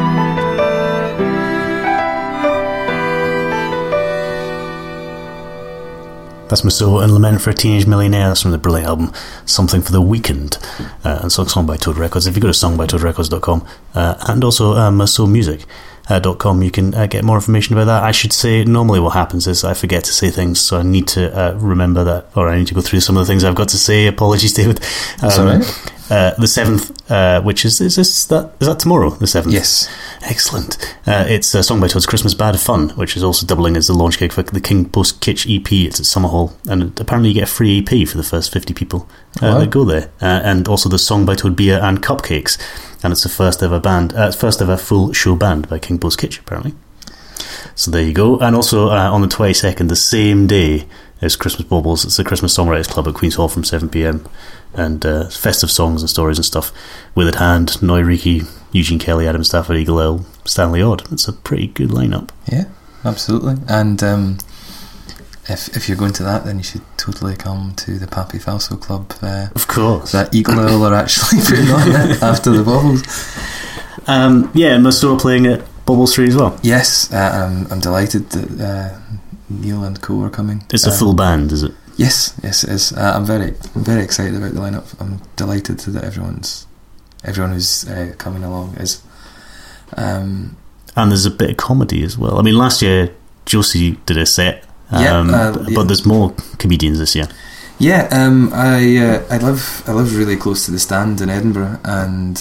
That's Musso and Lament for a Teenage Millionaire. That's from the brilliant album Something for the Weekend, and Song by Toad Records. If you go to songbytoadrecords.com and also mussomusic.com, you can get more information about that. I should say, normally what happens is I forget to say things, so I need to remember that, or I need to go through some of the things I've got to say. Apologies, David. That's all right. The 7th, which is that tomorrow, the 7th? Yes. Excellent. It's Song by Toad's Christmas Bad Fun, which is also doubling as the launch gig for the King Post Kitsch EP. It's at Summerhall, and apparently you get a free EP for the first 50 people that go there. And also the Song by Toad Beer and Cupcakes, and it's the first ever full show band by King Post Kitsch, apparently. So there you go. And also on the 22nd, the same day, is Christmas Baubles. It's the Christmas Songwriters Club at Queen's Hall from 7pm, and festive songs and stories and stuff. With at Hand, Noy Riki, Eugene Kelly, Adam Stafford, Eagle Earl, Stanley Odd. It's a pretty good lineup. Yeah, absolutely. And if you're going to that, then you should totally come to the Pappy Falso Club. Of course. That Eagle Earl are actually putting on it after the Baubles. Yeah, and Musso playing at Baubles 3 as well. Yes, I'm delighted that Neil and co are coming. It's a full band, is it? Yes, it is. I'm very excited about the lineup. I'm delighted that everyone who's coming along is. And there's a bit of comedy as well. I mean, last year Josie did a set, but there's more comedians this year. Yeah, I live really close to the Stand in Edinburgh, and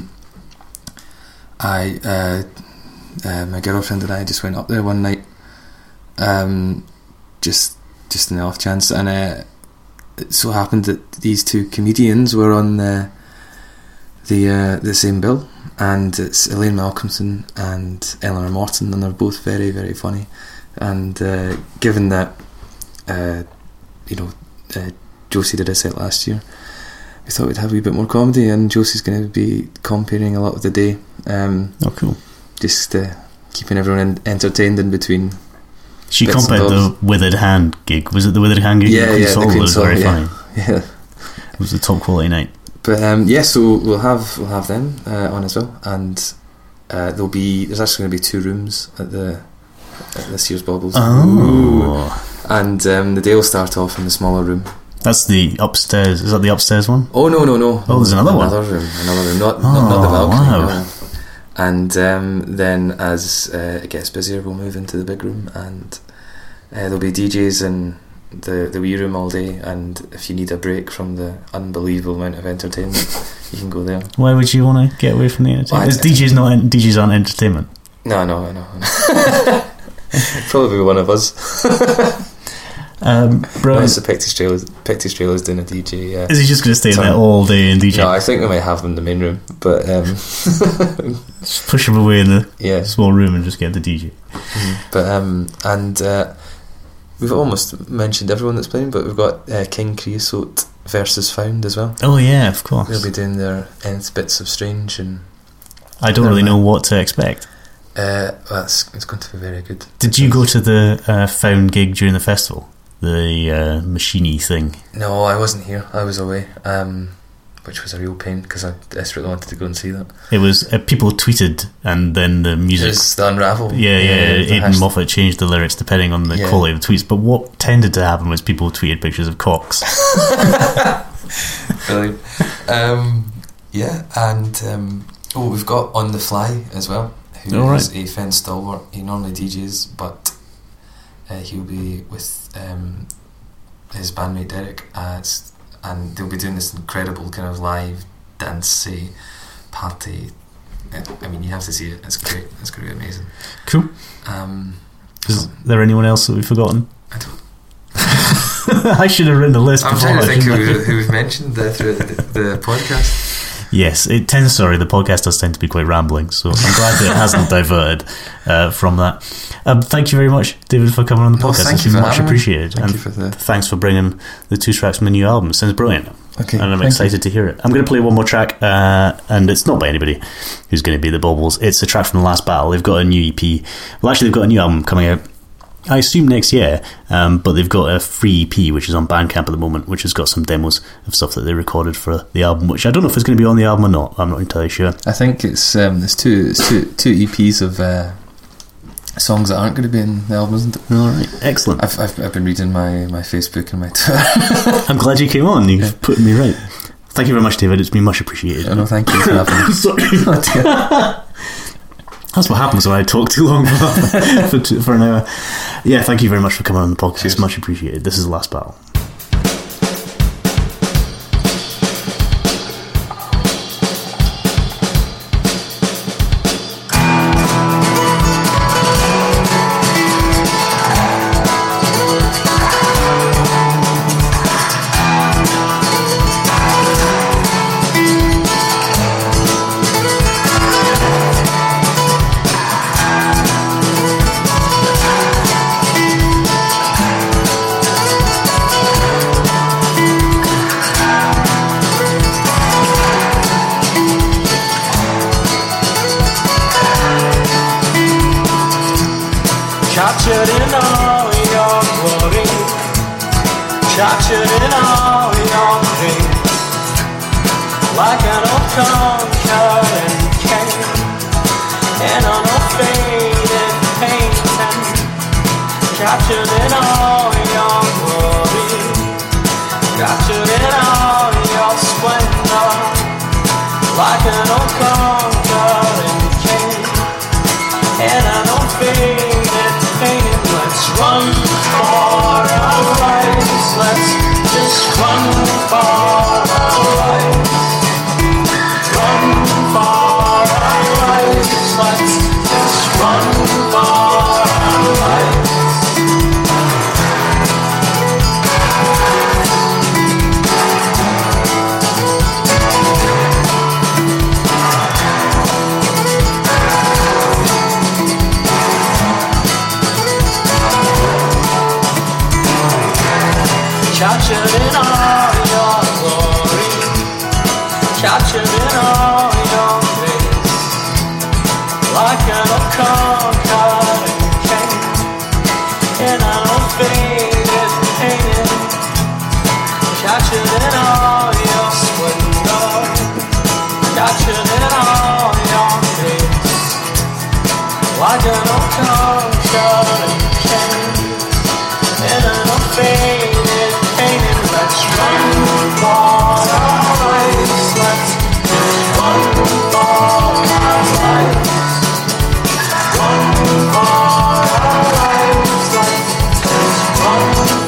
my girlfriend and I just went up there one night, just in the off chance, and it so happened that these two comedians were on the same bill, and it's Elaine Malcolmson and Eleanor Morton, and they're both very, very funny. And given that Josie did a set last year, we thought we'd have a wee bit more comedy, and Josie's going to be comparing a lot of the day. Cool. Just keeping everyone entertained in between. She compared the Withered Hand gig. Was it the Withered Hand gig? Yeah, the Queen's Hall, it was very funny. Yeah, it was a top quality night. But so we'll have them on as well, and there's actually going to be 2 rooms at this year's Baubles. Oh. And the day will start off in the smaller room. That's the upstairs. Is that the upstairs one? Oh no! Oh, there's another one. Another room, not the balcony. Wow. No. And then as it gets busier, we'll move into the big room, and there'll be DJs in the wee room all day, and if you need a break from the unbelievable amount of entertainment, you can go there. Why would you want to get away from the entertainment? DJs aren't entertainment? No. Probably one of us. Unless the Pecty Strela's doing a DJ. Is he just going to stay in there all day and DJ? No, I think we might have him in the main room, but just push him away in the small room and just get the DJ. But we've almost mentioned everyone that's playing, but we've got King Creosote versus Found as well. Oh yeah, of course. They'll be doing their nth bits of strange, and I don't really know what to expect. It's going to be very good. Did you go to the Found gig during the festival? The machine-y thing? No, I wasn't here. I was away, which was a real pain because I desperately wanted to go and see that. It was people tweeted, and then the music. It was the Unravel. Yeah. Aidan Moffat changed the lyrics depending on the quality of the tweets. But what tended to happen was people tweeted pictures of cocks. Brilliant. And we've got On the Fly as well, who is a Fen stalwart. He normally DJs, but he'll be with his bandmate Derek, and they'll be doing this incredible kind of live dancey party. I mean, you have to see it. It's great. It's going to be amazing. Cool. Is there anyone else that we've forgotten? I don't. I should have written a list. I'm trying to think who we've mentioned through the podcast. Yes, the podcast does tend to be quite rambling, so I'm glad that it hasn't diverted from that. Thank you very much, David, for coming on the podcast. Thank It's you been for much having me. appreciated. Thank And you for the- thanks for bringing the 2 tracks from the new album. It sounds brilliant. Okay, and I'm thank excited to hear it. I'm going to play one more track, and it's not by anybody who's going to be the Baubles. It's a track from The Last Battle. They've got a new EP. Well, actually, they've got a new album coming out, I assume next year, but they've got a free EP which is on Bandcamp at the moment, which has got some demos of stuff that they recorded for the album, which I don't know if it's going to be on the album or not. I'm not entirely sure. I think it's there's two EPs of songs that aren't going to be in the album, isn't it? All right, excellent. I've been reading my Facebook and my Twitter. I'm glad you came on. You've put me right. Thank you very much, David. It's been much appreciated. No, thank you for having me. Sorry. That's what happens when I talk too long for an hour. Yeah, thank you very much for coming on the podcast. Cheers. It's much appreciated. This is The Last Battle. Captured in all your glory, captured in all your pain, like an old conquering king, in an old faded painting. Captured in all your glory, captured in all your splendor, like an old conquering king, in an old faded painting. Let's run for our lives. Let's just run for our lives. Run for our lives. Let's just run for our lives. Captured in all your glory, captured in all your grace, like an old conquering king, in an old faded painting. Captured in all your splendor, captured in all your grace, like an old conquering king, in an old faded. Let's run for our lives. Let's just run for our lives. Run for our lives. Let's just run